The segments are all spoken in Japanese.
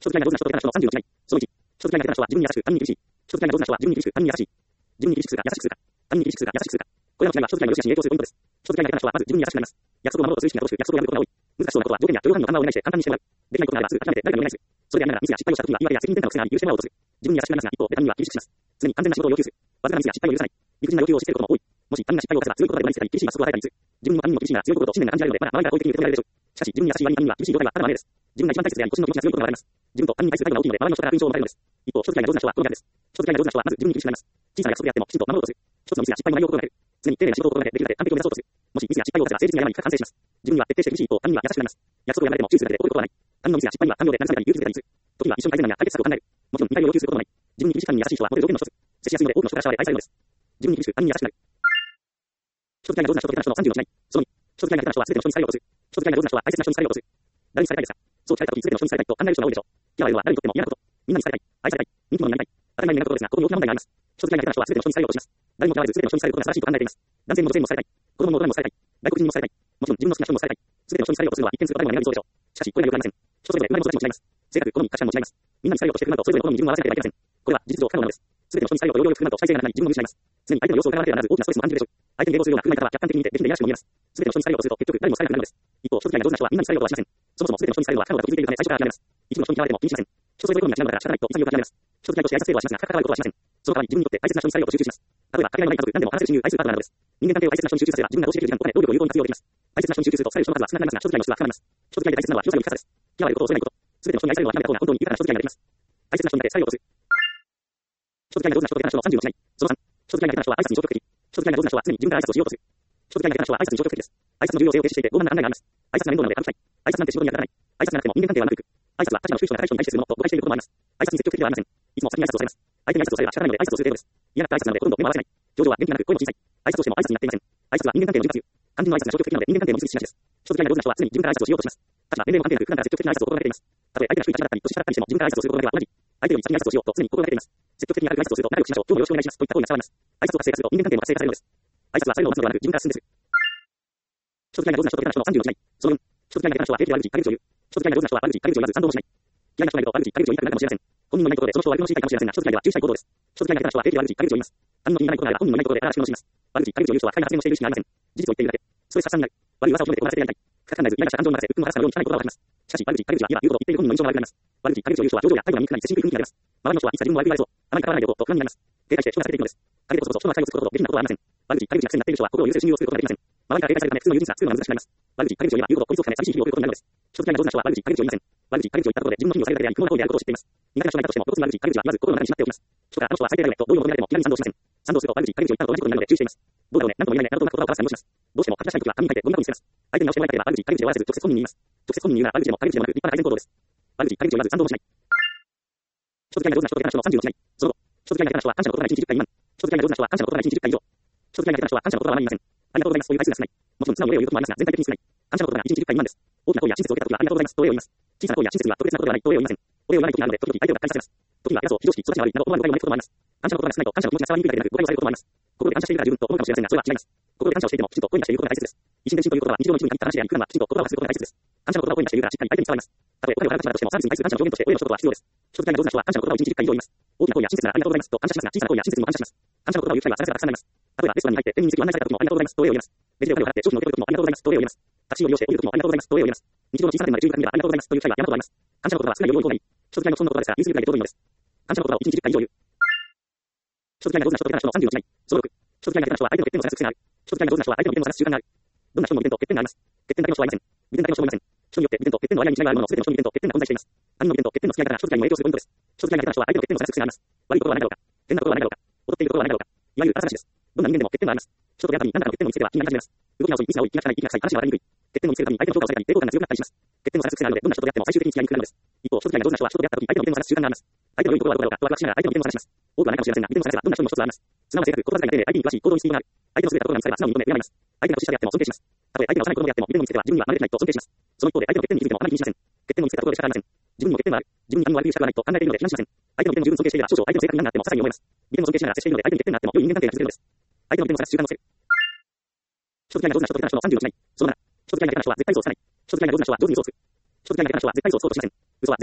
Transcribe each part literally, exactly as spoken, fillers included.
書籍が上手な人と下手な人のさんじゅうの違い。そのいち、書籍が下手な人は自分に優しく、他人に厳しい。書籍が上手な人は自分に厳しく、他人に優しい。自分に厳しくするか、優しくするか。他人に厳しくするか、優しくするか。これらの違いは書籍の良し悪しに影響するポイントです。書籍が下手な人はまず自分に優しくなります。約束を守ろうとする意識が乏しく、約束を破ることが多い。難しそうなことは条件や許容範囲の緩和をお願いして簡単にしてもらう。できないことがあればすぐ諦めて誰かにお願いする。それでやめながらミスや失敗をしたときは言い訳や責任転嫁の癖があり許してもらおうとする。自分に優しくなりますが一方で他人には厳しくします。常に完全な仕事を要求する。わずかなミスや失敗を許さない。理不尽な要求を押し付けることも多い。もし他人が失敗を犯せば強い言葉で何せたり厳しい罰則を与えたりする。自分にも他人にも厳しいが強いことと信念が感じられるのでまだ周りから好意的に受け止められるでしょう。しかし自分に優しい割に他人には厳しい状態はあるままです。自分が一番大切であり個人の気持ちが強いことが分かります。自分と他人に対する態度が大きいので周りの人から印象を持たれるのです。一方書籍が上手な人はこの逆です。書籍が上手な人はまず自分に厳しくなります。小さな約束であってもきちんと守ろうとする。一つのミスや失敗も内容を心がける。常に丁寧な仕事を心がけできるだけ完璧を目指そうとする。もしミスや失敗を犯せば誠実に謝り深く反省します。自分には徹底して厳しい一方他人には優しくなります。約束を破られても注意するだけで怒ることはない。他人のミスや失敗には感情で慰めたり勇気づけたりする。時には一緒に改善案や解決策を考える。もちろん見返りを要求することもない。自分に厳しい他人に優しい人はモテる条件の一つ。接しやすいので多くの人から慕われ愛されるのです。自分に厳しく他人に優しくなる。書籍が上手な人と下手な人のさんじゅうの違い。そのに、書籍が下手な人は全ての人に好かれようとする。書籍が上手な人は大切な人に好かれようとする。誰に好かれたいですか？そう聞かれた時全ての人に好かれたいと考える人が多いでしょう。嫌われるのは誰にとっても嫌なこと。みんなに好かれたい、愛されたい、人気者になりたい。当たり前になることですが、ここに大きな問題があります。書籍が下手な人は全ての人に好かれようとします。誰にも嫌われず全ての人に好かれることが正しいと考えています。男性にも女性にも好かれたい。子供も大人にも好かれたい。外国人にも好かれたい。もちろん自分の好きな人にも好かれたい。全ての人に好かれようとするのは一見すると誰もが苦手そうでしょう。しかしこれがよくありません。人それぞれ生まれも育ちも違います。性格、好み、価値観も違います。みんなに好かれようとして不満とそれぞれの好みに自分を合わせなければいけません。これは事実上不可能なのです。全ての人に好かれようと要領よく不満と主体性がなくなり自分を見失います。常に相手の様子を伺わなければならず大きなストレスも感じるでしょう。相手に迎合するような空気方は客観的に見てできるでいやらしくも見えます。全ての人に好かれようとすると結局誰も好かれなくなるのです。一方書籍が上手な人はみんなに好かれようとはしません。そもそも全ての人に好かれるのは不可能だと気づいているため最初から諦めます。一部の人に嫌われても気にしません。人それぞれ好みが違うのだから仕方ないと潔く諦めます。書籍がとして挨拶程度はしますが深く関わることはしません。その代わり自分にとって大切な人に好かれようと集中します。例えばかけがえのない家族、何でも話せる親友、愛するパートナーなどです。人間関係を大切な人に集中させば自分が投資できる時間とお金、労力を有効に活用できます。大切な人に集中するとされる人の数は少なくなりますが書籍の質は高まります。書籍が大切なのは広さより深さです。嫌われることを恐れないこと。全ての人に愛されるのは諦めた方が本当に豊かな書籍ができます。大切な人にだけ好かれようとする。書籍が上手な人と下手な人のさんじゅうの違い。そのさん、書籍が下手な人は挨拶に消極的。書籍が上手な人は常に自分から挨拶をしようとする。書籍が下手な人は挨拶に消極的です。挨拶の重要性を提示していて傲慢な考えがあります。挨拶が面倒なので軽くさい。挨拶なんて仕事に役立たない。挨拶がなくても人間関係は長くいく。挨拶は価値の低い人が高い人に対してするものと誤解していることもあります。挨拶に積極的ではありません。いつも先に挨拶をされます。相手に挨拶をされば仕方ないので挨拶をする程度です。嫌な挨拶なのでほとんど目も合わせない。表情は元気がなく声も小さい。挨拶をしても挨拶になっていません。挨拶は人間関係の潤滑油。肝心の挨拶が消極的なので人間関係も密接しがちです。書籍が上手な人は常に自分から挨拶をしようとします。価値は年齢も関係なく普段から積極的な挨拶を心がけています。たとえ相手が低い立場だったり年下だったりしても自分から挨拶をすることだけは同じ。相手より先に挨拶をしようと常に心がけています。積極的に明るく挨拶をすると仲良くしましょう。今日もよろしくお願いしますといった声が伝わります。挨拶を活性化すると人間関係も活性化されるのです。挨拶はされるのを待つのではなく自分から進んでする。書籍が上手な人と下手な人のさんじゅうの違い。そのよん、書籍が下手な人は平気で悪口、陰口を言う。書籍が上手な人は悪口、陰口を言わず賛同もしない。嫌いな人がいると悪口、陰口を言いたくなるかもしれません。本人のいないことでその人を悪者にしたいかもしれませんが、書籍が注意したい行動です。書籍が下手な人は平気で悪口、陰口を言います。他人の気にならないことがあれば本人のいないことで荒々しく罵します。悪口、陰口を言う人は不快な発言をしている意識がありません。事実を言っているだけ。ストレス発散になる。悪い噂を広めて終わらせてやりたい。深く考えず、嫌がした感情に任せ、鬱憤を晴らすかのように汚い言葉を吐きます。しかし、悪口、陰口は言えば言うほど言っている本人の印象が悪くなります。悪口、陰口を言う人は表情や態度が醜くなり、接しにくい雰囲気になります。周りの人はいつ自分も悪く言われそう。あまり関わらないでおこうと不安になります。警戒して人が避けていくのです。陰でこそこそ人の態度をつくこととできないことはありません。悪口、陰口が癖になっている人は心を許せ信用することができません。周りから警戒されるため普通の友人さ、通るのが難しくなります。悪口、陰口を言えば言うほど孤立を深め、寂しい日々を送ることになるのです。書籍が上手な人は悪口、陰口を言いません。悪口、陰口を言ったことで自分の日々をされるだけであり、不毛な行為であることを知っています。苦手な人がいたとしても、露骨に悪口、陰口は言わず心の中にしまっておきます。人からあの人は最低だよねと同意を求められても気軽に賛同しません。賛同すると悪口、陰口を言ったのと同じことになるので注意しています。どうだろうね、なんとも言えないね、などとうまく言葉を交わす感動します。どうしても書き出したいときは紙に書いてゴミ箱に捨てます。相手に直してもらいたければ悪口、陰口で終わらせず直接本人に言います。直接本人に言うなら悪口でも陰口でもなく立派な改善行動です。悪口、陰口を言わず賛同もしない。書籍が上手な人と下手な人のさんじゅうの違い。その後、書籍が下手な人は感謝の言葉がいちにちじゅっかい未満。書籍が上手な人は感謝の言葉がいちにちじゅっかい以上。書籍が下手な人は感謝の言葉はあまり言いません。ありがとうございますという回数が少ない。もちろん素直にお礼を言うこともありますが全体的に少ない。感謝の言葉がいちにちじゅっかい未満です。大きな声や親切を受けたときはありがとうございますとお礼を言います。小さな声や親切には特別なことではないとお礼を言いません。お礼を言わないときがあるので時々相手をがっかりさせます。時には偉そう、非常識、育ちが悪いなど思わぬ誤解を招くこともあります。感謝の言葉が少ないと感謝の気持ちが伝わりにくいだけでなく誤解をされることもあります。心で感謝しているから十分と思うかもしれませんがそれは違います。心で感謝をしていてもきちんと声に出していることが大切です。一心伝心ということは日常の一部に限った話であり普段はきちんと言葉を発することが大切です。感謝の言葉を声に出しているからしっかり相手に伝わります。たとえお金を払ってしまったとしてもサービスに対する感謝の表現としてお礼をすることは必要です。書籍が上手な人は感謝の言葉をいちにちじゅっかい以上言います。大きな声や親切ならありがとうございますと感謝しますが小さな声や親切にも感謝します。感謝の言葉を言う機会は探せばたくさんあります。例えばレストランに入って店員につきご案内された時もありがとうございますとお礼を言います。レジでお金を払って商品を受け取る時もありがとうございますとお礼を言います。タクシーを利用して降りる時もありがとうございますとお礼を言います。日常の小さな点まで注意深く見ればありがとうございますという機会は山ほどあります。感謝の言葉は少ないより多い方がいい。書籍がそんな言葉ですが言い過ぎるだけでちょうどいいのです。感謝の言葉をいちにちじゅっかい以上言う。書籍が上手な人と下手な人のさんじゅうの違い。そのろく、書籍が下手な人は相手の欠点を探す癖がある。書籍が上手な人は相手の欠点を探す習慣がある。どんな人にも利点と欠点があります。欠点だけの人はいません。利点だけの人もいません。人によって利点と欠点の間に違いがあるものの全ての人に利点と欠点が混在しています。他人の利点と欠点の付き合い方が書籍にも影響するポイントです。書籍が下手な人は相手の欠点を探す癖があります。悪いところは何だろうか。変なところは何だろうか。踊っているところは何だろうか。いわゆる荒探しです。どんな人間でも欠点があります。人とやったに何らかの欠点を見つけては気になり始めます。動きが遅い、ミスが多い、気が汚い、息が臭い、話が分かりにくい。欠点を見つけるために相手の評価を下げたり、抵抗感が強くなったりします。欠点を探す癖があるので、どんな人とやっても最終的に付き合いにくくなるのです。一方、書籍が上手な人は人とやった時相手の利点を探す習慣があります。相手の良いところはどこだろうかとワクワクしながら相手の利点を探します。多くはないかもしれませんが、利点を探せばどんな人にも一つはあります。素直な性格、言葉遣いが丁寧、相手に詳しい行動にスピードがある。相手の優れたところが見つかれば素直に認め、敬います。相手が年下であっても尊敬します。たとえ相手が幼い子供であっても利点を見つけては自分には真似できないと尊敬します。その一方で相手の欠点に気づいてもあまり気にしません。欠点を見つけたところで仕方ありません。自分にも欠点はある。自分に他人は悪い仕方がないと考えているので非難しません。相手の利点を十分尊敬していれば少々相手の性格に何があっても些細に思います。利点を尊敬しながら接しているので相手に欠点があっても良い人間関係が築けるのです。相手の利点を探す習慣をつける。書籍が上手な人と下手な人のさんじゅうの違い。そのなな、書籍が下手な人は絶対嘘をつかない。書籍が上手な人は上手に嘘をつく。書籍が下手な人は絶対嘘をつこうとしません。嘘は絶対ダメ。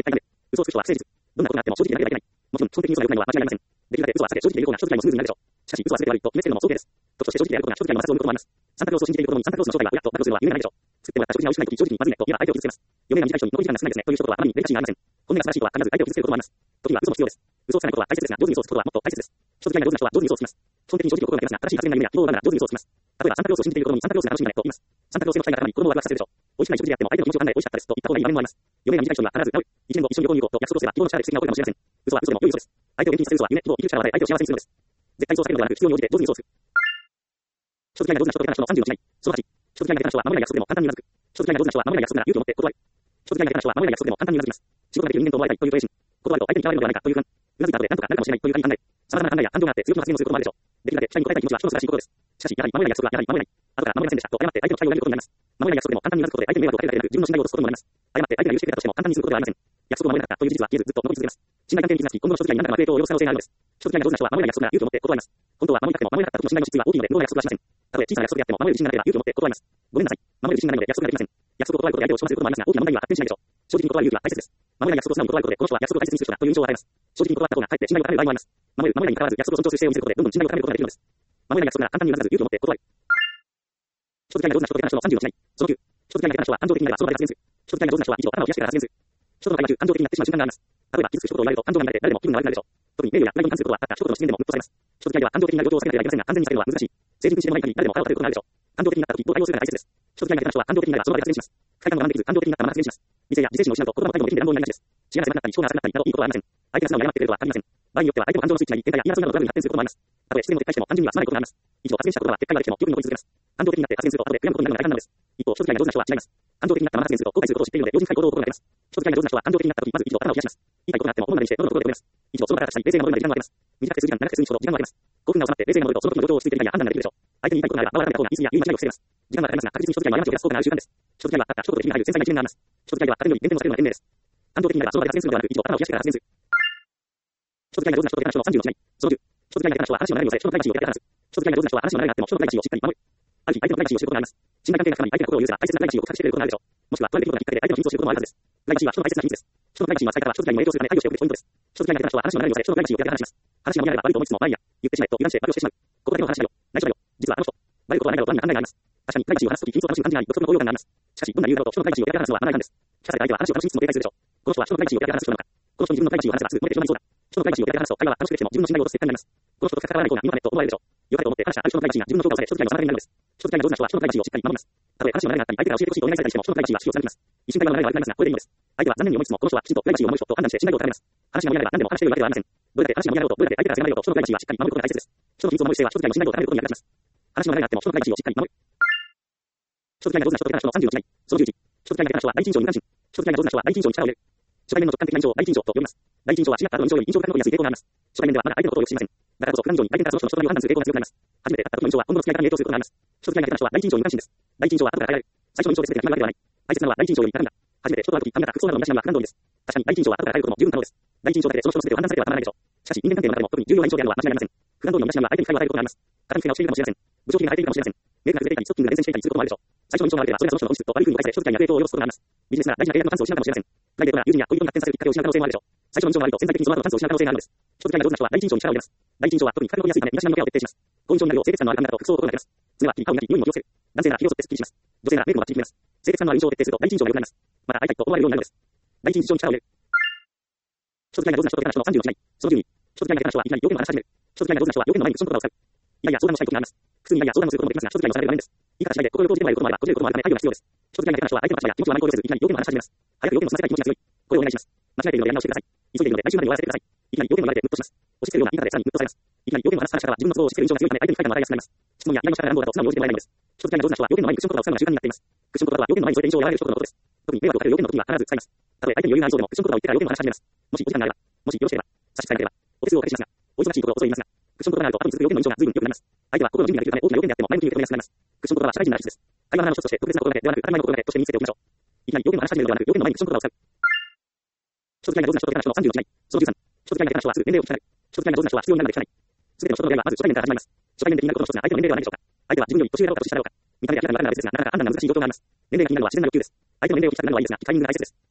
嘘をつく人は不誠実。どんなことがあっても正直でなければいけない。もちろん、基本的に嘘が良くないのは間違いありません。できるだけ嘘は避け、正直でいる方が正直にもスムーズになるでしょう。しかし、嘘は全て悪いと決めつけるのも早計です。時として正直であることが正直に摩擦を生むこともあります。サンタクロースを信じている子供にサンタクロースの正体が親と全くするのは夢がないでしょう。作ってもらった食事が美味しくないとき正直にまずいねと言えば相手を傷つけます。嫁が短い人に残り時間が少ないですねという一言はあまりにデリカシーがありません。本音が素晴らしい人は必ず相手を傷つけることもあります。時には嘘も必要です。嘘をつかないことは大切ですが、上手に嘘をつくことはもっと大切です。人付き合いが上手な人は上手に嘘をつきます。基本的に正直を心がけますが、正しい発言や夢や希望を奪うなら上手に嘘をつきます。例えば、サンタクロースを信じている子供にサンタクロースが楽しみだねと言います。サンタクロースへの期待が高まり子供をワクワクさせるでしょう。美味しくない食事であっても相手の気持ちを考え美味しかったですと言った方がいい場面もあります。嫁が短い人には必ず会う。一年後一緒に旅行に行こうと約束をすれば希望の力で奇跡が起こるかもしれません。嘘は嘘でも良い嘘です。相手を元気にさせる嘘は夢、希望、生きる力を与え相手を幸せにするのです。絶対嘘を避けるのではなく必要に応じて上手に嘘をつく。人付き合いが上手な人と下手な人のさんじゅうの違い。そのはち。人付き合いが下手な人は守れない約束でも簡単にうなずく。人付き合いが上手な人は守れない約束なら勇気を持って断る。人付き合いが下手な人は守れない約束でも簡単にうなずきます。仕事ができる人間と思われたいという投影心。断ると相手に嫌われるのではないかという不安。うなずいた後で何とかなるかもしれないという考え。様々な考えや感情があって強気の発言をすることもあるでしょう。できるだけ期待に応えたい気持ちは人の素晴らしいことです。しかし、やはり守れない約束はやはり守れない。後から守れませんでしたと謝って相手の期待を裏切ることになります。守れない約束でも簡単にうなずくことで相手に迷惑をかけるだけでなく自分の信頼を落とすことにもなります。謝って相手が許してくれたとしても簡単にすることではありません。約束を守れなかったという事実は消えずずっと残り続けます。信頼関係に傷つき今後の人付き合いに何らかの悪影響を及ぼす可能性があるのです。人付き合いが上手な人は守れない約束なら勇気を持って断ります。本当は守りたくても守れなかった時の信頼の質は大きいので無駄な約束はしません。たとえ小さな約束であっても守れる自信がなければ勇気を持って断ります。ごめんなさい。守れる自信がないので約束ができません。約束を断ることで相手を傷つけることもありますが大きな問題には発展しないでしょう。正直に断る勇気は大切です。守れない約束を素直に断ることでこの人は約束を大切にする人だという印象を与えます。正直に断った方がかえって信頼を高める場合もあります。守る、守れないに関わらず約束を尊重する姿勢を見せることでどんどん信頼を高めることができるのです。守れない約束なら簡単にうなずかず勇気を持って断る。人付き合いが上手な人と下手な人のさんじゅうの違い。そのきゅう。人付き合いが下手な人は感情的になればその場で発言する。人付き合いが上手な人は一度頭を冷やしてから発言する。人との会話中感情的になってしまう瞬間があります。例えば傷つく一言を言われると感情が乱れて誰でも気分が悪くなるでしょう。特に名誉やプライドに関することはたった一言の失言でもムッとされます。人付き合いでは感情的な状況を避けなければいけませんが完全に避けるのは難しい。政治にしてもない限り誰でも腹を立てることがあるでしょう。感情的になった時どう対応するかが大切です。人付き合いが下手な人は感情的になればその場で発言します。不快感を我慢できず感情的になったまま発言します。理性や自制心を失うと言葉も態度もできんで乱暴になりがちです。血が迫ったり思考が浅くなったりなどいいことはありません。相手が素直に謝ってくれるとは限りません。場合によっては相手の感情のスイッチが喧嘩や言い争いなどのトラブルに発展することもあります。たとえ失言を撤回しても単純には済まないことがあります。以上発言したことが撤回ができてもよく残り続けます。感情的になって発言すると後で悔やむことになるのが大半なのです。一方、人付き合いが上手な人は違います。感情的になったまま発言すると後悔することを知っているので用心深い行動を心がけます。人付き合いが上手な人は感情的になった時まず一度頭を冷やします。言いたいことがあっても思うまでにして喉の心で止めます。以上、その場から立ち去り冷静な戻りまで時間を空けます。短くて数時間、長くて数日ほど時間を空けます。興奮が収まって冷静な戻るとその時の状況を落ち着いているかや判断ができるでしょう。相手に言いたいことがあれば慌てた方が言い過ぎや言い間違いを防げます。時間がかかりますが確実に人付き合いは過ちを減らす効果がある習慣です。人付き合いはたった一言で火が入る繊細な一面があります。人付き合いは誰より減点を避けるのが賢明です。感情的になればその場で発言するのではなく一度頭を冷やしてから発言する。人付き合いが上手な人と下手な人のさんじゅうの違い。そのじゅう。人付き合いが下手な人は話の流れに乗せ人のプライバシーを手当て話す。人付き合いが上手な人は話の流れがあっても人のプライバシーをしっかり守る。ある日相手のプライバシーを知ることがあります。信頼関係が深まり相手の心を許せば大切なプライバシーを隠してくれることがあるでしょう。もしくは問われていることがきっかけで相手の秘密を知ることもあるはずです。プライバシーは人の大切な秘密です。人のプライバシーは最下は人付き合いにも影響するため配慮しておくべきポイントです。人付き合いが下手な人は話の流れに乗せ人のプライバシーを手当て話します。話が盛り上がれば悪いと思いつつもまあいいや、言ってしまえと油断して暴露してしまう。ここだけの話だよ。内緒だよ。実はあの人。悪いことはないだろうと何が考えがあります。確かにプライバシーを話すとき秘密を楽しむ感じがあり独特の高揚感があります。しかしどんな理由だろうと人のプライバシーを手当て話すのはマナー違反です。聞かされた相手は話を楽しみつつも警戒するでしょう。この人は人のプライバシーを手当て話す人なのか。この人に自分のプライバシーを話すがすぐ漏れてしまいそうだ。人のプライバシーを手当て話すと会話は楽しくても自分の信頼を落とす結果になります。この人と関わらない方がいいのかねと思われるでしょう。良かれと思って話したある人のプライバシーが自分の評価をされ人付き合いの妨げになるのです。人付き合いが上手な人は人のプライバシーをしっかり守ります。たとえ話の流れがあったり相手が教えてほしいとお願いされたりしても人のプライバシーは主張されます。一瞬会話の流れが悪くなりますがこれでいいのです。相手は残念に思いつつもこの人はきちんとプライバシーを守る人と判断して信頼を高めます。話が盛り上がれば何でも話しているわけではありません。どれだけ話が盛り上がろうとどれだけ相手が責められようと人のプライバシーはしっかり守ることが大切です。人の秘密を守る姿勢は人付き合いの信頼を高めることに役立ちます。話の流れがあっても人のプライバシーをしっかり守る。人付き合いが上手な人と下手な人のさんじゅうの違い。そのじゅういち。人付き合いが下手な人は第一印象に無関心。人付き合いが上手な人は第一印象に力を入れる。初対面の直感的な印象を第一印象と呼びます。第一印象は違った後の印象より印象深く残りやすい傾向があります。初対面ではまだ相手のことをよく知りません。だからこそ普段以上に相手からその人の人を判断する傾向が強くなります。初めて会った時の印象は今後の付き合い方に影響することがあります。人付き合いが下手な人は第一印象に無関心です。第一印象は後から変えられる。最初の印象で全てが決まるわけではない。大切なのは第一印象より高んだ。初めて人と会う時髪型服装などの身だしなみは普段通りです。確かに第一印象は後から変えることも十分可能です。第一印象だけでその人の全てを判断されてはたまらないでしょう。しかし人間関係の中でも特に重要な印象であるのは間違いありません。普段通りの身だしなみは相手に不快を与えることがあります。肩に不快をしているかもしれません。部長気が生えているかもしれません。メイクがずれていたりストッキングが伝染していたりすることもあるでしょう。最初の印象が悪ければそれがその人の本質と悪い風に誤解され人付き合いに悪影響を及ぼすことがあります。ビジネスなら大事な契約のチャンスを失うかもしれません。プライベートな友人や恋人に発展されるきっかけを失う可能性もあるでしょう。最初の印象が悪いと潜在的にその後のチャンスを失う可能性があるのです。人付き合いが上手な人は第一印象に力を入れます。第一印象は特に深み残りやすいため身だしなみのケアを徹底します。好印象になるよう清潔感のある髪型と服装を心がけます。常は切り顔になり匂いも気をつける。男性なら髭を剃ってスッキリします。女性ならメイクもバッチリ決めます。清潔感のある印象を徹底すると第一印象が良くなります。また会いたいと思われるようになるのです。第一印象に力を入れる。人付き合いが上手な人と下手な人のさんじゅうの違い。そのじゅうに。人付き合いが下手な人はいきなり要件を話し始める。人付き合いが上手な人は要件の前にクッション言葉を使う。いやいや相談をしたい時があります。普通にいやいや相談をすることもできますが人付き合いのされる場面です。言い方次第で心よくできないこともあればこじれることもあるため配慮が必要です。人付き合いが下手な人は相手の話や気持ちをあまり考慮せずいきなり要件を話し始めます。早く要件をさせたい気持ちが強い。これをお願いします。間違えているのでやり直してください。急いでいるので来週までに終わらせてください。いきなり要件を言われてムッとします。押し付けるような言い方でさらにムッとされます。いきなり要件を話す話し方は自分の都合を押し付ける印象が強いため相手に不快感を与えやすくなります。質問や依頼の仕方が乱暴だと素直に応じてもらえないのです。人付き合いが上手な人は要件の前にクッション言葉を使うのが習慣になっています。クッション言葉は要件の前に添えて印象を和らげる一言のことです。特に迷惑をかける要件の時には必ず使います。たとえ相手に余裕がありそうでもクッション言葉を言ってから要件を話し始めます。もしお時間があれば、もしよろしければ、差し支えなければ、お手数をおかけしますが、お忙しいことを遅い言いますが、クッション言葉があると後に続く要件の印象が随分良くなります。相手は心の準備ができるため大きな要件であっても前向きに受け止めやすくなります。クッション言葉は社会人なら必須です。会話の一つとして特別な心がけではなく当たり前の心がけとして身につけておきましょう。いきなり要件を話し始めるのではなく要件の前にクッション言葉を使う。人付き合いが上手な人と下手な人のさんじゅうの違い。そのじゅうさん。人付き合いが下手な人はすぐ年齢を聞かない。人付き合いが上手な人は必要になるので聞かない。すべての人との出会いはまず初対面から始まります。初対面で気になることの一つが相手の年齢ではないでしょうか。相手は自分より年上だろうか年下だろうか。見た目で明らかにわかるなら別ですが、なかなか判断が難しい状況があります。年齢が気になるのは自然な欲求です。相手の年齢を聞きたくなるのはいいですが、タイミングが大切です。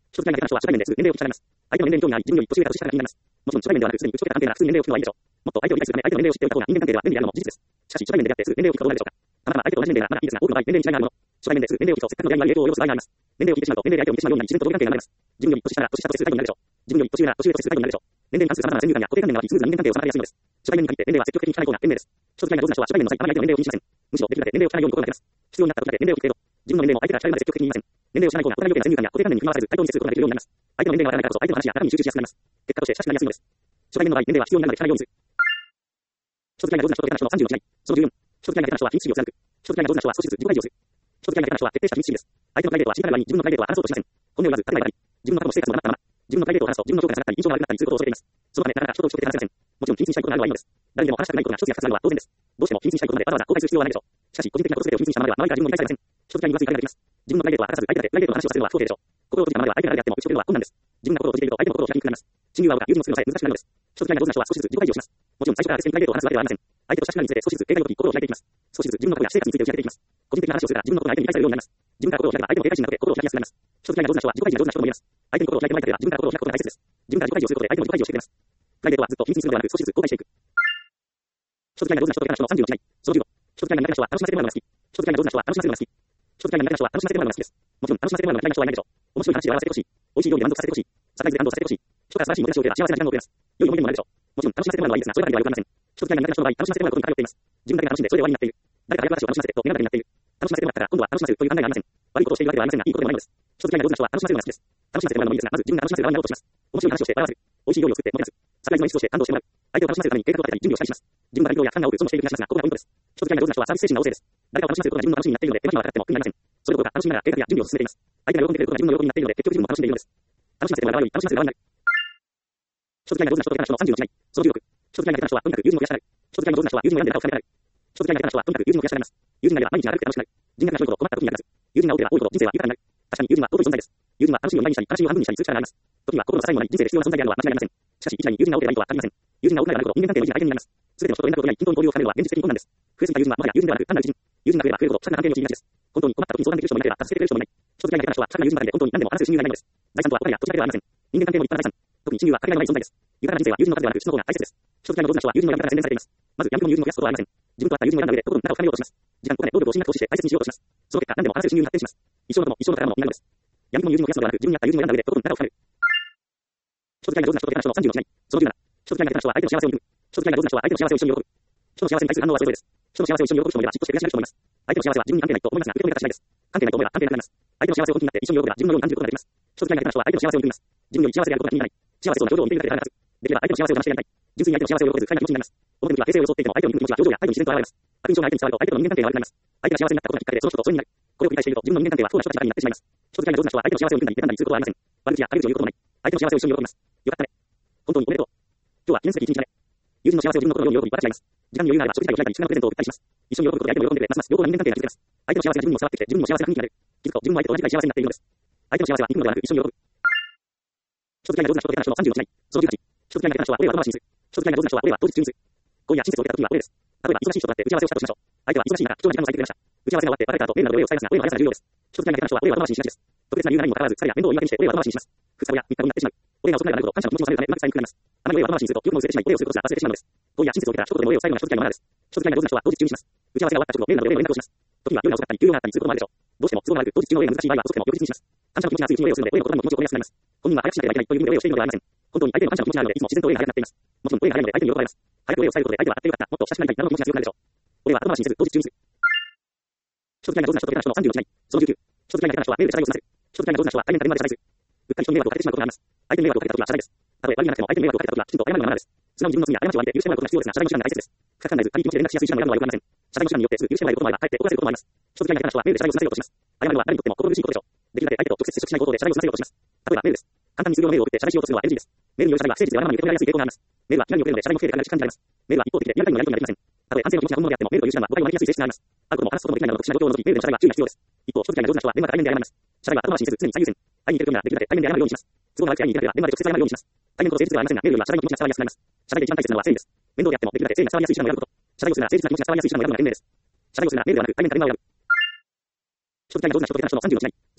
所属会員が出た人は、初対面ですぐ年齢を聞かれます。相手の年齢に興味があり、自分より年上だと知ったから気になります。もちろん、初対面ではなく、すでに打ち解けた関係なら普通に年齢を聞くのはいいでしょう。もっと相手を理解するため、相手の年齢を知っておいた方が人間関係では便利であるのも事実です。しかし、初対面で出会ってすぐ年齢を聞くことがでしょうか。たまたま相手と同じ年齢ならまだいいですが、多くの場合、年齢に違いがあるもの。初対面ですぐ年齢を聞くと、せっかくの出会いに影響を及ぼす場合があります。年齢を聞いてしまうと、年齢で相手を見てしまうような自然と同意関係が生まれます。自分より年下なら年下と接する態度になるでしょう。自分より年上なら年上と接する態度になるでしょう。年齢に関する様々な先入観や固定観念が湧き、スムーズな人間関係を妨げやすいのです。初対面に限って年齢は積極的に聞かない方が賢明です。所属会員が上手な人は初対面の際、あまり相手の年齢を気にしません。むしろできるだけ年齢を聞かないように心がけます。必要になった時だけ年齢を聞く程度。自分の年齢も相手から聞かれるまで積極的に言いません。年齢を知らない方が大人の要件や先入観や固定観念に振り回されず、対等に接することができるようになります。相手の年齢がわからないからこそ、相手の話や中身に集中しやすくなります。結果として親しくなりやすいのです。初対面の場合、年齢は必要になるので聞かないようにする。所属会員が上手な人と下手な人のさんじゅうろく違い。そのじゅうよん。所属会員が下手な人は秘密主義を貫く。所属会員が上手な人は少しずつ自己開示をする。所属会員が下手な人は徹底した秘密主義です。相手のプライベートは知りたがらないように自分のプライベートは話そうとしません。本音を言わず、建前があり、自分の過去の私生活も黙ったまま、自分のプライベートを話すと自分の評価が下がったり、印象が悪くなったりすることを恐れています。そのため、なかなか人と人として話せません。もちろん、秘密にしたいことがあるのはいいのです。誰にでも話したくないことが一つや二つあるのは当然です。どうしても秘密にしたいことまでわざわざ公開する必要はないでしょう。しかし、個人的なこと全てを秘密にしたままでは、周りから自分を理解されません。所属会員にまず理解ができます。自分のプライベートは話さず、相手だけプライベートの話をさせるのは不公平でしょう。心を閉じたままでは相手が誰であっても打ち解けるのは困難です。自分が心を閉じていると相手も心を開きにくくなります。親友はおろか、友人を作るのさえ難しくなるのです。所属会員が上手な人は少しずつ自己開示をします。もちろん最初から決してプライベートを話すわけではありません。相手と親しくなるにつれて少しずつ警戒ごとに心を開いていきます。少しずつ自分のことや生活について打ち明けていきます。個人的な話をするから自分のことが相手に理解されるようになります。自分から心を開けば相手も警戒心なくて心を開きやすくなります。所属会員が上手な人は自己開示が上手な人とも言えます。相手に心を開いてもらいたければ自分から心を開くことが大切です。自分から自己開示をすることで相手も自己開示をしてくれます。プライベートはずっと秘密にするのではなく少しずつ公開していく。所属会員が上手な人と下手な人のさんじゅうろく違い。そのじゅうご。所属会員が苦手な人は楽しませてもらうのが好き。所属会員が上手な人は楽しませてもらうのが好き。所属会員が苦手な人は楽しませてもらうのが好きです。もちろん楽しませてもらうのが嫌いな人はいないでしょう。面白い話で笑わせてほしい。美味しい料理で満足させてほしい。サプライズで感動させてほしい。人から素晴らしいもてなしを受ければ幸せな時間を送れます。良い思い出にもなるでしょう。もちろん楽しませてもらうのはいいですが、そればかりではよくありません。所属会員が苦手な人の場合、楽しませてもらうことに偏っています。自分だけが楽しんでそれで終わりになっている。誰かが話を楽しませてと願うだけになっている。楽しませてもらったら今度は楽しませるという考えがありません。悪いことをしているわけではありませんが、いいことでもないのです。所属会員が上手な人は楽しませるのが好きです。楽しませてもらうのもいいですが、まず自分が楽しませる側になろうとします。面白い話をして笑わせる。美味しい料理を作ってもてなす。サプライズの一つとして感動してもらう。相手を楽しませるために計画を立てたり準備をしたりします。自分が勉強や負担が多く、損している気がしますが、ここがポイントです。所属会員が上手な人はサービス精神が旺盛です。誰かを楽しませることが自分の楽しみになっているので、手間暇はかかっても苦になりません。それどころか楽しみながら計画や準備を進めています。相手が喜んでくれることが自分の喜びになっているので、結局自分も楽しんでいるのです。楽しませてもらうより楽しませる側になる。所属会員が上手な人と下手な人のさんじゅうろく違い。そのじゅうろく。所属会員が下手な人はとにかく友人を増やしたがる。所属会員が上手な人は友人を選んで仲を深めたがる。所属会員が下手な人はとにかく友人を増やしたがります。友人がいれば毎日が明るくて楽しくなる。人脈が広いほど困った時に役立つ。友人が多ければ多いほど人生は豊かになる。確かに友人は尊い存在です。友人は楽しみを毎日したり、悲しみを半分にしたりする力があります。時は心の支えにもなり人生で必要な存在であるのは間違いありません。しかし、一概に友人が多ければいいとは限りません。友人が多くなればなるほど人間関係の維持が大変になります。すべての人と連絡を取り合い、均等に交流を深めるのは現実的に困難です。増えすぎた友人はもはや友人ではなく単なる一人。友人が増えれば増えるほど、社会な関係に陥りがちです。本当に困った時に相談できる人もいなければ助けてくれる人もいない。所属会員が下手な人は社会な友人ばかりで本当に何でも話す親友がいないのです。財産とはお金や土地だけではありません。人間関係も立派な財産。特に親友はかけがえのない存在です。豊かな人生は友人の数ではなく質の方が大切です。所属会員の上手な人は友人の選び方が洗練されています。まず、闇雲の友人を増やすことはありません。自分と合った友人を選んだ上で、とことん仲を深めようとします。時間、お金、労力を信頼投資して大切にしようとします。その結果、何でも話せる親友に発展します。一生の友、一生の宝物になるのです。闇雲の友人を増やすのではなく、自分に合った友人を選んだ上で、とことん仲を深める。所属会員が上手な人と下手な人のさんじゅうろく違い。そのじゅうなな。所属会員が下手な人は相手の幸せを憎む。所属会員が上手な人は相手の幸せを一緒に喜ぶ。人の幸せに対する反応はそれぞれです。人の幸せを一緒に喜ぶ人もいれば、嫉妬して悔しがる人もいます。相手の幸せは自分に関係ないと思いますが、受け止め方次第です。関係ないと思えば関係なくなります。相手の幸せを気になって一緒に喜べば自分のように感じることができます。所属会員が下手な人は相手の幸せを憎みます。自分より幸せであることが気になり、幸せそうな表情を見ているだけで腹が立つ。できれば相手の幸せを騙してやりたい。純粋に相手の幸せを喜べず、快な気持ちになります。表向きは平静を装っていても相手を憎む気持ちは表情や態度に自然と現れます。悪印象が相手に伝わると相手との人間関係が悪くなります。相手が幸せになったことがきっかけでその人と疎遠になる。これを繰り返していると自分の人間関係は不幸な人たちばかりになってしまいます。所属会員が上手な人は相手の幸せを憎んだり、妬んだりすることはありません。悪口や陰口を言うこともない。相手の幸せを一緒に喜びます。よかったね。本当におめでとう。今日は記念すべき一日だね。友人の幸せを自分の心のように喜び分かち合います。時間に余裕があれば食事会を開いたり、祝賀のプレゼントを送ったりします。一緒に喜ぶことで相手も喜んでくれ、ますます良好な人間関係が築けます。相手の幸せが自分にも伝わってきて、自分にも幸せな雰囲気になる。気づくと自分も相手と同じくらい幸せになっているのです。相手の幸せは憎むのではなく一緒に喜ぶ。所属会員が上手な人と下手な人のさんじゅうろく違い。そのじゅうはち。所属会員が下手な人は俺は後回しにする。所属会員が上手な人は俺は当日中にする。今夜親切を受けた時は俺です。例えば忙しい人となって打ち合わせをしたとしましょう。相手は忙しい中、貴重な時間を割いてくれました。打ち合わせが終わって別れた後、メールなどで俺を伝えますが、俺の速さが重要です。所属会員が下手な人は俺は後回しにしがちです。特別な理由がないにもかかわらず、彼や面倒を言い訳にして俺は後回しにします。ふつかごやみっかごになってしまう。俺が遅くなるほど感謝の気持ちも冷めるためうまく伝えにくくなります。あまり俺は後回しにすると、記憶も薄れてしまい、俺をすることが忘れてしまうのです。今夜親切を受けた一言でも俺を最後の所属会員のマナーです。所属会員が上手な人は当日中にします。打ち合わせが終わった直後、メールなどで俺の連絡をします。時には夜が遅かったり、休養があったりすることもあるでしょう。どうしても都合が悪く、当日中の俺が難しい場合は遅くても翌日にします。感謝の気持ちが強い日に俺をするので、俺の言葉にも気持ちを込めやすくなります。本人は早くしなければいけないという意味で俺をしているのではありません。本当に相手の感謝の気持ちがあるので、いつも自然と俺が早くなっています。もちろん俺が早いので相手に喜ばれます。早く俺を伝えることで相手はあってよかった、もっと親しくなりたいなどの気持ちが強くなるでしょう。俺は後回しにせず、当日中にする。所属会員が上手な人と下手な人のさんじゅうろく違い。そのじゅうきゅう。所属会員が下手な人はメールで謝罪を済ませる。所属会員が上手な人は対面でまで謝罪する。うっかり人に迷惑をかけてしまうことがあります。相手に迷惑をかけたときは謝罪です。たとえ悪気がなくても相手に迷惑をかけたときはきちんと謝るのがマナーです。素直に自分の罪や過ちを相手許してもらうことが必要ですが、謝罪の手段が大切です。深く考えず、軽い気持ちで連絡しやすい手段を選ぶのはよくありません。謝罪の手段によってすぐ許してもらえることもあれば、かえって怒らせることもあります。所属会員が下手な人はメールで謝罪を済ませようとします。謝るのは誰にとっても心苦しいことでしょう。できるだけ相手と直接接触しないことで謝罪を済ませようとします。例えばメールです。簡単に数行のメールを送って謝罪しようとするのは エヌジー です。メールによる謝罪は誠実でわがままに受け止められやすい傾向があります。メールは気がに遅れるので謝罪も不正でかなり時間になります。メールは一方的でリアルタイムのやり取りができません。たとえ安静の気持ちが本物であっても、メールという手段は誤解を招きやすい性質があります。会うことも話すこともできないなど特殊な状況の時、メールの謝罪は注意が必要です。一方、所属会員が上手な人は電話か対面で謝ります。謝罪は後回しにせず常に最優先。会いに行けるようならできるだけ対面で謝るようにします。都合が悪く会いに行けなければ電話で直接謝るようにします。対面ほど誠実ではありませんが、メールよりは謝罪の気持ちが伝わりやすくなります。謝罪で一番大切なのは誠意です。面倒であってもできるだけ誠意が伝わりやすい手段を選ぶこと。謝罪をするなら誠実な気持ちが伝わりやすい手段を選ぶのが賢明です。謝罪をするならメールではなく対面か電話を選ぶ。所属会員が上手な人と下手な人のさんじゅうろく違い。そのにじゅう。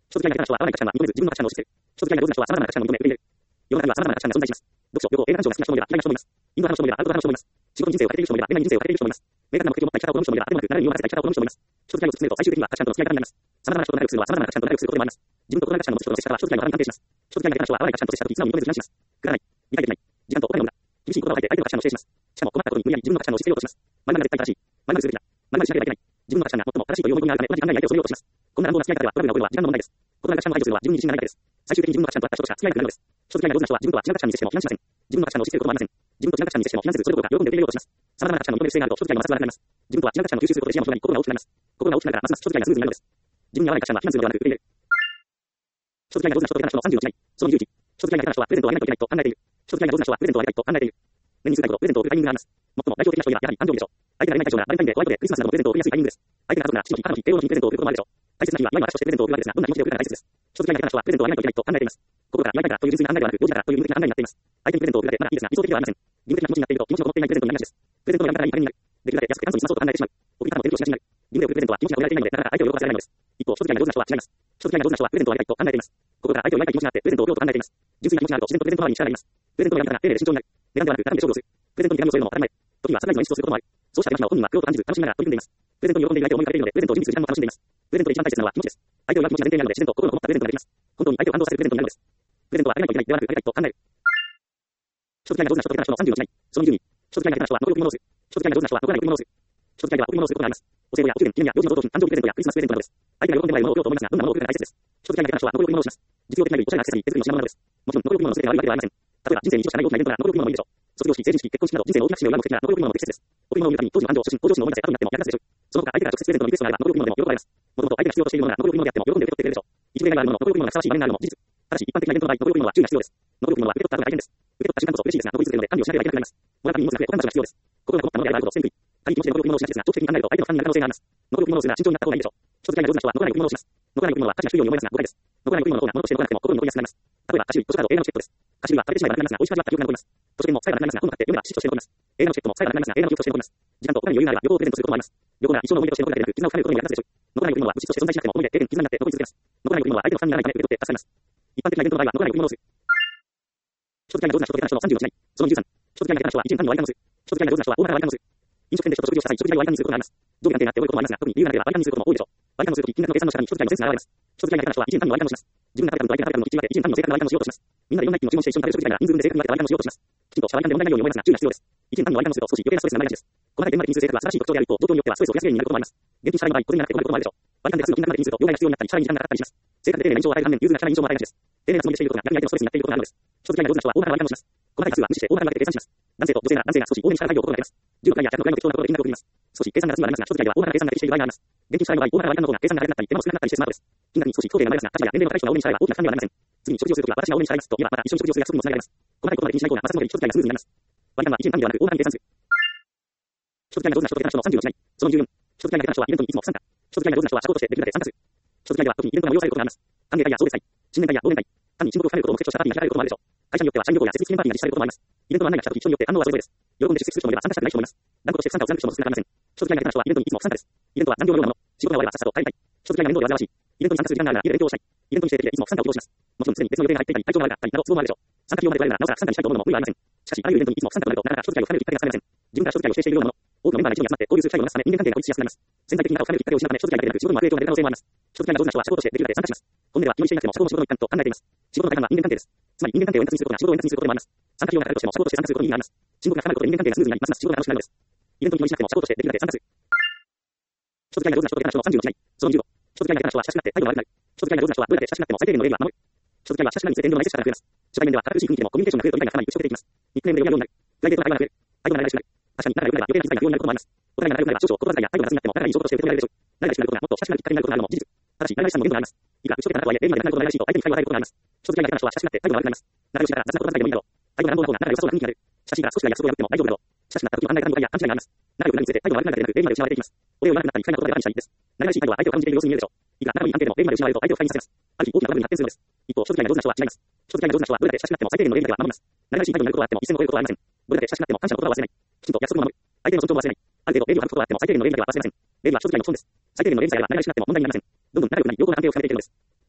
書物嫌いな人は合わない価値観は認めず、自分の価値観を押し付ける。書物嫌いな上手な人は様々な価値観を認め、受け入れる。世の中には様々な価値観が存在します。読書、旅行、映画鑑賞が好きな人もいれば嫌いな人もいます。インドア派の人もいればアウトドア派の人もいます。仕事に人生をかけている人もいれば恋愛に人生をかけている人もいます。明確な目的を持った生き方を好む人もいれば、あくまで習いに任せた生き方を好む人もいます。書物嫌いを突き詰めると最終的には価値観との付き合い方になります。様々な人と仲良くするのは様々な価値観と仲良くすることでもあります。自分と異なる価値観を持つ人との接し方は書物嫌いの腹に関係します。書物嫌いな人は合わない価値観と接したとき、素直に認めず非難します。くだらない。理解できない。時間とお金の無駄。厳しい言葉を吐いて相手の価値観を否定します。しかも困ったことに無理やり自分の価値観を押し付けようとします。〇〇が絶対正しい。〇〇するべきだ。〇〇しなければいけない。自分の価値観が最も正しいという思い込みがあるため、同じ考えに相手を染めようとします。こんな乱暴な付き合い方では、裏を覚えるのは時間の問題です。異なる価値観を排除するのは自分に自信がないからです。最終的に自分の価値観と合った人としか付き合えなくなるのです。書物嫌いな上手な人は自分とは違う価値観に接しても非難しません。自分の価値観を押し付けることもありません。自分と違う価値観に接しても非難せず、それどころか喜んで受け入れようとします。様々な価値観の認める姿勢があると書物嫌いの摩擦がなくなります。自分とは違う価値観を吸収することで視野も広がり、心が大きくなります。心が大きくなるからますます書物嫌いがスムーズになるのです。自分に合わない価値観は非難するのではなく受け入れる。書物嫌いな上手な人と嫌いな人のさんじゅうの違い。そのにじゅういち。書物嫌いな人はプレゼントをあげないといけないと考えている。書物嫌いな上手な人はプレゼントをあげないと考えている。年に数回ほどプレゼントを送るタイミングがあります。最も代表的な人にはやはり誕生日でしょう。相手がいない対象がバレンタインデー、ホワイトデー、クリスマスなどのプレゼントを送りやすいタイミングです。相手が家族なら父の日、母の日、帝王の日にプレゼントを送ることもあるでしょう。大切な日は良い証としてプレゼントを送るわけですが、どんな気持ちで送るかが大切です。書物嫌いな人はプレゼントをあげないといけないと考えています。心から祝いたいからという純粋な考えではなく、用事だからという義務的な考えになっています。相手にプレゼントを送るだけまだいいですが、理想的ではありません。義務的な気持ちになっていると、気持ちのこもっていないプレゼントになりがちです。プレゼントをやめたらいい金になる。できるだけ安くて簡素に済まそうと考えてしまう。送り方も手抜きをしがちになる。義務で送るプレゼントは気持ちが込められていないので、なかなか相手を喜ばせられないのです。一方、書物嫌いな上手な人は違います。書物嫌いな上手な人はプレゼントをあげたいと考えています。心から相手を祝いたい気持ちがあってプレゼントを送ろうと考えています。純粋な気持ちがあると自然とプレゼント周りに力があります。プレゼントをやめたら丁寧で慎重になる。値段ではなく中身で勝負をする。プレゼントに手紙を添えるのも当たり前。時にはサプライズの演出をすることもある。そうした手間暇を本人は苦労と感じず楽しみながら取り組んでいます。プレゼントに喜んでいないと思いかけているので、プレゼントを準備する時間も楽しんでいます。プレゼントで一番大切なのは気持ちです。相手を祝う気持ちが前提にあるので、自然と心のこもったプレゼントができます。本当に相手を感動させるプレゼントになるのです。プレゼントはあげないといけないではなく、あげたいと考える。書物嫌いな上手な人と嫌いな人のさんじゅうの違い。そのにじゅうに。書物嫌いな人は残りを振り戻す。書物嫌いな上手な人は残らないを振り戻す。書物嫌いは送り戻すことがあります。お歳暮やお中元、記念や行事の贈答品、誕生日プレゼントやクリスマスプレゼントなどです。相手が喜んでもらえるものを送ろうと思いますが、どんなものを送るかが大切です。書物嫌いな人は残りを振り戻します。実用的なよりおしゃれなアクセサリー、手作りの品物などです。もちろん残りを振り戻す全てが悪いわけではありません。例えば人生に一度しかない大きなイベントなら残りを振り戻もいいでしょう。卒業式、成人式、結婚式など人生の大きな節目を祝う目的なら残りを振り戻も適切です。贈り物を見るたびに当時の感情、写真、登場時の思い出せ後になっても役立つでしょう。その他相手が直接プレゼントのリクエストがあれば残りを振り戻でも喜ばれます。もともと相手が必要としているものが残りを振り戻であっても喜んで受け取ってくれるでしょう。一例があるもの、残りを振り戻がふさわしい場面があるのも事実。ただし一般的なイベントの場合、残りを振り戻は注意が必要です。残りを振り戻は受け取った後が大変です。受け取った瞬間こそ嬉しいですが、残り続けるので管理をしなければいけなくなります。もらった荷物が増え、保管場所が必要です。心がこもったものであればあるほど捨てにくい。軽い気持ちで残りを振り戻しがちですが、長期的に考えると相手の負担になる可能性があります。残りを振り戻すなら慎重になった方がいいでしょう。書物嫌いな上手な人は残らないを振り戻します。残らないを振り戻は価値が低いように思いますが誤解です。残らないを振り戻の方が物として残らなくても心に残りやすくなります。例えば菓子類、図書カード、映画のチケットです。菓子類は食べてしまえばなくなりますが、美味しく味わった記憶が残ります。図書券も最後なくなりますが、本が買って読めば知識として残ります。映画のチケットも最後なくなりますが、映画の記憶として残ります。時間とお金に余裕があれば旅行をプレゼントすることもあります。旅行なら一生の思い出として残るだけでなく、絆を深めることにも役立つでしょう。残らないを振り戻は物質として存在しなくても思い出、経験、絆になって残り続けます。残らないを振り戻は相手の負担にならないため受け取って助かります。一般的なイベントの場合は残らないを振り戻す。書物嫌いな上手な人と嫌いな人のさんじゅうの違い。そのにじゅうさん。書物嫌いな人は一年単位の割り勘をする。書物嫌いな上手な人は大幅な割り勘をする。飲食店で人と食事をした際、食事代を割り勘にすることがあります。上下関係があって覚えることもありますが、特に理由がなければ割り勘にすることも多いでしょう。割り勘をするとき、金額の計算の仕方に書物嫌いのセンスが現れます。書物嫌いな人は一年単位の割り勘をします。自分が食べた分と相手が食べた分のキッチン分け、一年単位の正確な割り勘をしようとします。みんなでいろんな一品を注文して一緒に食べる書物嫌いな人数分で正確に分けた割り勘をしようとします。きちんとした割り勘で問題ないように思いますが、注意が必要です。一年単位の割り勘をすると少し余計なストレスになりがちです。細かい点まで気にする性格は素晴らしい特徴である一方、状況によってはストレスを増やす原因になることもあります。現金支払いの場合、これになって困ることもあるでしょう。割り勘で数の金額まで気にすると、両替が必要になったり、支払いに時間がかかったりします。正確で丁寧な印象を与える反面、融通が利かない印象も与えがちです。丁寧なつもりでしていることが逆に相手のストレスになっていることがあるのです。書物嫌いな上手な人は大幅な割り勘をします。細かい数は無視して大幅に分けて計算します。男性と女性なら男性が少し多めに支払いを心がけます。じゅうろくかいやひゃくの位の適当なことで金額を送ります。少し計算が休みはありますが、書物嫌いは大幅な計算ができている場合があります。現金支払いの場合、大幅な割り勘の方が計算が早くなったり、手間も少なくなったりしてスマートです。金額に少し不公平が生まれますが、立場や年齢の高い人が多めに支払えば大きな負担にはなりません。次に食事をするときは私が多めに支払いますと言えば、また一緒に食事をする約束にもつながります。細かいことまで気にしない方が摩擦の時に書物嫌いがスムーズになります。割り勘は一年単位ではなく大幅に計算する。書物嫌いな上手な人と嫌いな人のさんじゅうの違い。そのにじゅうよん。書物嫌いな人はイベントにいつも不参加。書物嫌いな上手な人は社交としてできるだけ参加する。書物嫌いでは特にイベントが催されることがあります。歓迎会や送別会、新年会や忘年会、単に親睦を深めることを目的としたパーティーが開かれることもあるでしょう。会社によっては社員旅行や設立記念パーティーが実施されることもあります。イベントの案内が来たとき人によって反応はそれぞれです。喜んで出席する人もいれば参加したくない人もいます。断固として不参加を貫く人も少なくありません。書物嫌いな人はイベントにいつも不参加です。イベントは残業のようなもの。仕事が終わればさっさと帰りたい。書物嫌いな面倒で煩わしい。イベントに参加する時間があるなら家で勉強をしたい。イベントに指定できていつも不参加を希望します。もちろんすでに別の予定が入っていたり、体調が悪かったりなど都合もあるでしょう。参加費用まで取られるならなおさら不参加にしたいと思うのも無理はありません。しかし、あらゆるイベントにいつも不参加となると、なかなか書物嫌いを深めるきっかけがつかめません。自分が書物嫌いを指定しているようなもの、多くのメンバーが一度に集まって交流する機会をなすため、人間関係が孤立しやすくなります。潜在的に仲を深めるきっかけを失うため、書物嫌いだけでなく仕事にも悪影響が出る可能性もあります。書物嫌いな上手な人は仕事としてできるだけ参加します。本音では気にしていなくても仕事も仕事の一環と考えています。仕事の大半は人間関係です。つまり人間関係を円滑にすることが仕事を円滑にすることでもあります。参加費用がかかるとしても仕事として参加することに意味があります。親睦が深まることで人間関係がスムーズになり、ますます仕事が楽しくなるのです。イベントに無理しなくても仕事としてできるだけ参加する。書物嫌いな上手な人と嫌いな人のさんじゅうの違い。そのにじゅうご。書物嫌いな人は親しくなって態度が悪くなる。書物嫌いな上手な人はどれだけ親しくなっても最低限の礼儀は守る。書物嫌いは親しくなりにつれて遠慮のない接し方が増えます。初対面では堅苦しい雰囲気でもコミュニケーションが増えると理解が深まり打ち解けていきます。ニックネームで呼び合うようになる。プライベートな会話が増える。態度が慣れしくなる。確かに仲が良くなれば余計な気遣いが不要になることもあります。お互いが仲良くなれば少々言葉遣いや態度が雑になっても仲がいい証拠として受け止められるでしょう。仲が良くなることがもっと親しくなるきっかけになることがあるのも事実。ただし、仲良しさんも限度があります。いくら打ち解けた仲とはいえ、礼儀までなくなることがないらしいと相手に機会を与えることがあります。書物嫌いな人は親しくなって態度が悪くなります。仲良しだから雑な言葉遣いでもいいだろう。態度が乱暴な方が仲が良さそうな雰囲気になる。親しいから少しは約束を破っても大丈夫だろう。親しくなった時の考え方の誤解や勘違いがあります。仲良くなるにつれて態度が悪くなるだけでなく、礼儀まで失われていきます。お礼を言わなくなったり、機会なことであるにしたいです。仲良しい態度は相手を感じている様子に見えるでしょう。いくら仲のいい関係でも礼儀まで失われると相手を不快にさせます。ある日大きなトラブルに発展するのです。一方、書物嫌いな上手な人は違います。書物嫌いな上手な人はどれだけ親しくなっても最低限の礼儀だけは守ります。仲良しい態度になることはあっても一線を越えることはありません。どれだけ親しくなっても感謝の言葉を忘れない。きちんと約束を守る。相手の尊重も忘れない。ある程度礼儀を張ることはあっても最低限の礼儀だけは忘れません。礼儀は書物嫌いの基本です。最低限の礼儀さえあれば仲良しになっても問題になりません。どんどん仲良くなり、良好な関係を深めていけるのです。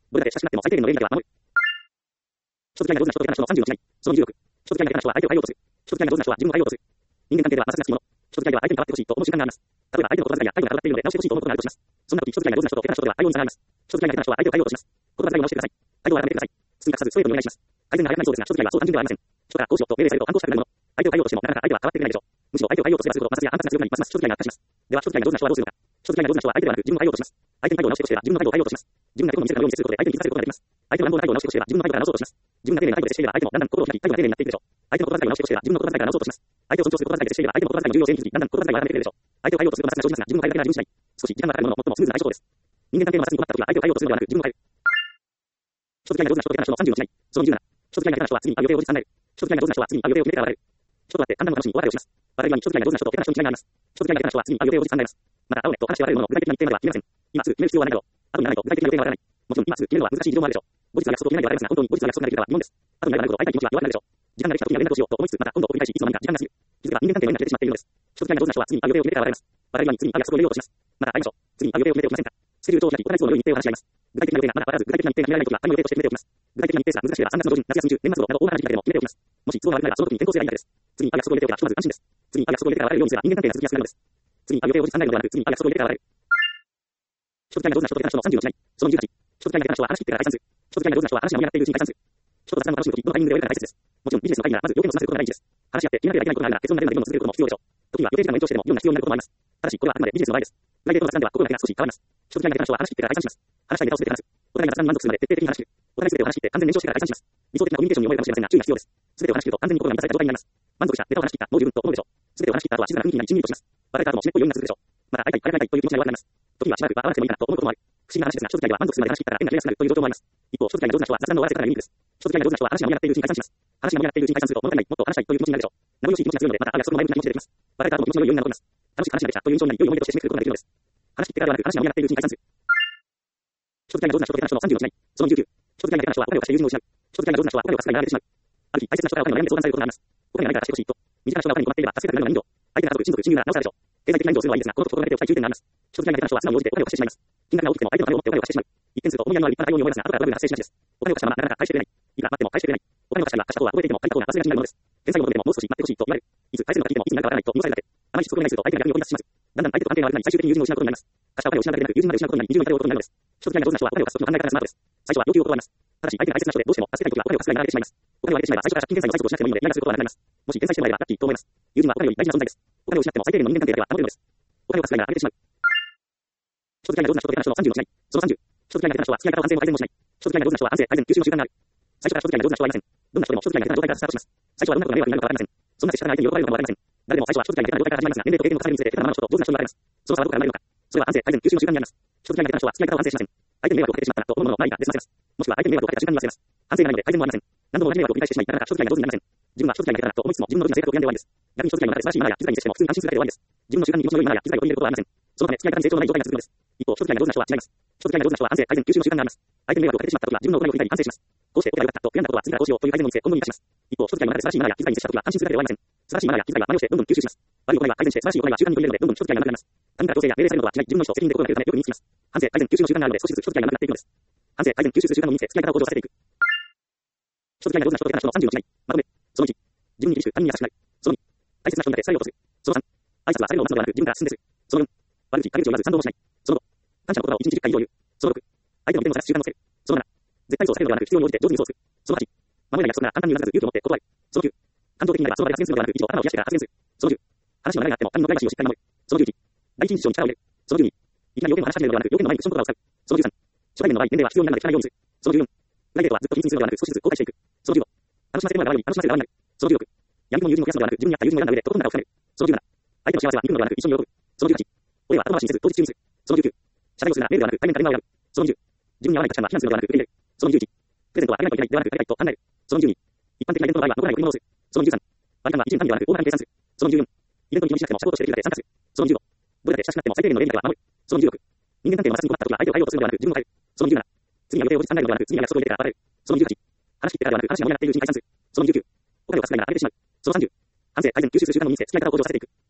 どれだけ親しくなっても最低限の礼儀だけは守る。人付き合いが上手な人と下手な人のさんじゅうの違い。そのにじゅうろく。人付き合いが下手な人は相手を変えようとする。人付き合いが上手な人は自分を変えようとする。人間関係では摩擦がつきもの。人付き合いでは相手に変わってほしいと思う瞬間があります。例えば相手の言葉遣いや態度が変わっているので直してほしいと思うことがあるとします。そんな時、人付き合いが上手な人と下手な人では対応に差があります。人付き合いが下手な人は相手を変えようとします。言葉遣いを直してください。態度を改めてください。包み隠さずストレートにお願いします。改善が早くなりそうですが、人付き合いはそう単純ではありません。人からこうしろと命令されると反抗したくなるもの。相手を変えようとしてもなかなか相手は変わってくれないでしょう。むしろ相手を変えようとすればするほど摩擦や反発が強くなり、ますます人付き合いが悪化します。では人付き合いが上手な人はどうするのか。人付き合いが上手な人は相手ではなく自分を変えようとします。相手に態度を直してほしければ自分の態度を変えようとします。自分がことを見せるように見せることで相手に気づかせることができます。相手の乱暴な態度を直してほしければ自分の態度から直そうとします。自分が丁寧な態度で接していれば相手もだんだん心を開き態度が丁寧になっていくでしょう。相手の言葉遣いを直してほしければ自分の言葉遣いから直そうとします。相手を尊重する言葉遣いで接していれば相手の言葉遣いの重要性に気づき、だんだん言葉遣いが改めてくれるでしょう。相手を変えようとすると摩擦が生じますが、自分を変えるだけが自分次第。少し時間がかかるものの最もスムーズな相性です。人間関係の摩擦に困った時は相手を変えようとするのではなく自分を変える。人付き合いが上手な人と下手な人のさんじゅうの違い。そのにじゅうなな。人付き合いが下手な人は次にある予定を後日考える。人付き合いが上手な人は次にある予定を決めてから笑える。人と会って判断の楽しみ、お別れをします。別れ際に人付き合いが上手な人と下手な人に違いがあります。人付き合いが下手な人は次にある予定を後日考えます。また会おうねと話して別れるものの具体的な日程までは決めません。今すぐ決める必要はないだろう。後にならないと具体的な予定がわからない。もちろん今すぐ決めるのは難しい事情もあるでしょう。後日は約束を決めないではありますが、本当に後日は約束ができるかは疑問です。後になればなるほど相手に気持ちは弱くなるでしょう。時間ができた時には連絡をしようと思いつつ、また今度を繰り返し、いつの間にか時間が過ぎる。気づけば人間関係の今になってしまっているのです。人付き合いが上手な人は次にある予定を決めてから別れます。別れ際に次にある約束を入れようとします。また会いましょう。次にある予定を決めておきませんか。スケジュール帳を開き、お互い都合の良い日程を話し合います。具体的な予定がまだわからず、具体的な日程が決められない時は会の予定として決めておきます。具体的な日程が難しければさんがつの上旬、夏休み中、年末頃など大きな時期だけでも決めておきます。もし都合が悪くなればその時に変更すればいいだけです。次にある約束を入れておけばひとまず安心です。次にある約束を入れてから別れるようにすれば人間関係が続きやすくなるのです。次にある予定を後日考えるのではなく、次にある約束を入れてから別れる。人付き合いが上手な人と下手な人のさんじゅうの違い。そのにじゅうはち。人付き合いが下手な人は話し切ってから解散する。人付き合いが上手な人は話が盛り上がっているうちに解散する。人と雑談の楽しむ時、どのタイミングで終えるかが大切です。もちろんビジネスの会議ならまず要点を済ませることが大事です。話し合って気になってはいけないことがあるなら結論が出るまで議論を続けることも必要でしょう。時には予定時間の延長してでも議論が必要になることもあります。ただしこれはあくまでビジネスの場合です。プライベートの雑談では心がけが少し変わります。人付き合いが下手な人は話し切ってから解散します。話したいネタを全て話す。お互いが雑談に満足するまで徹底的に話し切る。お互い全てを話し切って完全に燃焼してから解散します。理想的なコミュニケーションに思えるかもしれませんが注意が必要です。全てを話し切ると完全に心が満たされた状態になります。満足したネタを話し切ったもう十分と思うでしょう。全てを話し切った後は静かな雰囲気が一にりとします。別れた後も湿っぽい余韻が続くでしょう。また会いたい会いたいという気持ちが弱くなります。時にはしばらくは会わなくてもいいかなと思うこともある。不思議な話ですが、人付き合いは満足するまで話し切ったら縁が切れやすくなるという状況もあります。一方、人付き合いが上手な人は雑談の終わらせ方がユニークです。人付き合いが上手な人は話が盛り上がっているうちに解散します。話が盛り上がっているうちに解散すると物足りない、もっと話したいという気持ちになるでしょう。名残惜しい気持ちが強いので、また会う約束の前向きな気持ちでできます。別れた後も気持ちの良い余韻が残ります。楽しく話ができたという印象になり、良い思い出として締めくくることができるのです。話し切ってからではなく、話が盛り上がっているうちに解散する。人付き合いが上手な人と下手な人のさんじゅうの違い。そのにじゅうきゅう。人付き合いが下手な人はお金を貸して友人を失う。人付き合いが上手な人はお金を貸すがやられてしまう。ある日、大切な人からお金の悩みで相談されることがあります。お金がないからしてほしいと。身近な人がお金に困っていれば助けたくなるのが人情。相手が家族、親族、親友ならなおさらでしょう。経済的な援助をするのはいいですが、このことを心がけておきたい注意点があります。人付き合いが下手な人は素直に応じてお金を貸してしまいます。金額が大きくても相手のためを思ってお金を貸してしまう。一見すると思いやりのある立派な対応に思えますが、後からトラブルが発生しがちです。お金を貸したままなかなか返してくれない。いくら待っても返してくれない。お金を貸したりは貸した方は覚えていても借りた方が忘れがちになるものです。返済を求めてももう少し待ってほしいと言われる。いつ返せるのか聞いてもいつになるかわからないと見押さえられて、あまりしつこくお願いすると相手が逆に怒り出してしまう。だんだん相手と関係が悪くなり最終的に友人を失うことになります。貸したお金を失うだけでなく友人まで失うことになり二重に対応ことになるのです。人付き合いが上手な人はお金を貸す時の考え方がスマートです。最初は要求を断ります。ただし相手が大切な人でどうしても助けたい時はお金を貸すがいになられてしまいます。お金をあげてしまえば最初から借金返済の催促をしなくてもいいのでイライラすることはなくなります。もし返済してもらえばラッキーと思います。友人はお金より大事な存在です。お金を失っても最低限の人間関係だけは保てるのです。お金を貸すがいならあげてしまう。人付き合いが上手な人と下手な人のさんじゅうの違い。そのさんじゅう。人付き合いが下手な人は付き合い方を安全を改善もしない。人付き合いが上手な人は安全改善吸収の習慣がある。最初から人付き合いが上手な人はいません。どんな人でも人付き合いが下手な状態からスタートします。最初はどんなことが迷惑になるかわかりません。そんな接し方が相手に喜ばれるかもわかりません。誰でも最初は人付き合いが下手な状態から始まりますが、年齢と経験を重ねるにつれて下手なままの人と上手な人に分かれます。その差はどこから生まれるのか。それは安全改善吸収の習慣にあります。人付き合いが下手な人は付き合い方を反省しません。相手に迷惑をかけてしまったなと思うものを周りがデスませます。もしくは相手に迷惑をかけた瞬間に忘れます。反省がないので改善もありません。何度も同じ迷惑を繰り返してしまい、なかなか人付き合いが上手になりません。自分は人付き合いが下手だと思いつつも自分の時の性格を病んで終わりです。逆に人付き合いの中で素晴らしいマナーや気遣いに接しても普通に安心するだけで終わりです。自分の習慣に気持ちの良いマナーや気遣いを取り入れることはありません。そのため付き合い方に成長のない状態が続くのです。一方、人付き合いが上手な人は違います。人付き合いが上手な人は安全改善吸収の習慣があります。相手に迷惑をかけてしまった時は自分の行いを振り返り反省します。こうしておけばよかったと悔やんだことは次からこうしようという改善の店を今後に生かします。一方、人付き合いの中で素晴らしいマナーや気遣いに接した時は安心するだけで終わりません。素晴らしいマナーや気遣いは真似をしてどんどん吸収します。悪い行いは改善して素晴らしい行いは習慣に取り入れるのでどんどん人付き合いがなくなります。他人から強制や命令されるのとは違い、自分の意思と責任で心がけるためよく身につきます。反省改善吸収の習慣があるので少しずつ人付き合いがなくなっていくのです。反省改善吸収する習慣を身につけ付き合い方を向上させていく。人付き合いが上手な人と下手な人のさんじゅうの違い。まとめ。そのいち。自分に厳しく他人に優しくなる。そのに。大切な人にだけ伝えようとする。そのさん。挨拶はされるのを待つのではなく自分から進んでする。そのよん。悪口、陰口を言わず賛同もしない。そのご。感謝の言葉をいちにちじゅっかい以上言う。そのろく。相手の意見をさらす習慣をつける。そのなな。絶対嘘をされるのではなく必要に応じて上手に嘘をつく。そのはち。守れない約束なら簡単に言わさず勇気を持って断る。そのきゅう。感情的になればその場で発言するのではなく一度頭を冷やしてから発言する。そのじゅう。話の流れがあっても他人のプライバシーをしっかり守る。そのじゅういち。第一印象に力を入れる。そのじゅうに。いきなり要点を話し始めるのではなく要点の前にクッション言葉を使う。そのじゅうさん。初対面の場合年齢は必要になるので聞かないようにする。そのじゅうよん。プライベートはずっと秘密にするのではなく少しずつ公開していく。そのじゅうご。楽しませてもらうように楽しませてもらうようになる。そのじゅうろく。闇雲の友人を増やすのではなく自分に合った友人を選んだ上でとことん仲を深める。そのじゅうなな。相手の幸せは見るのではなく一緒に喜ぶ。そのじゅうはち。俺は後回しにせず当日中にする。そのじゅうきゅう。謝罪をするなメールではなく対面で電話を選ぶ。そのにじゅう。自分に合わない価値観は非難するのではなく受け入れる。そのにじゅういち。プレゼントはあげないといけないではなくあげたいと考える。そのにじゅうに。一般的なイベントの場合は残らない贈り物をする。そのにじゅうさん。割り勘は一年単位ではなく大幅に計算する。そのにじゅうよん。イベントに気にしなくてもサポートしてできるだけ参加する。そのにじゅうご。どれだけ親しくなっても最低限の礼儀だけは守る。そのにじゅうろく。人間関係の摩擦に困った時は相手を変えようとするのではなく自分を変える。そのにじゅうなな。次に予定を実考えるのではなく次に約束を入れてから別れる。そのにじゅうはち。話し切ってからではなく話が盛り上がっているうちに解散する。そのにじゅうきゅう。お金を貸すがいならあげてしまう。そのさんじゅう。反省改善吸収する習慣の身につけ付き合い方を向上させていく。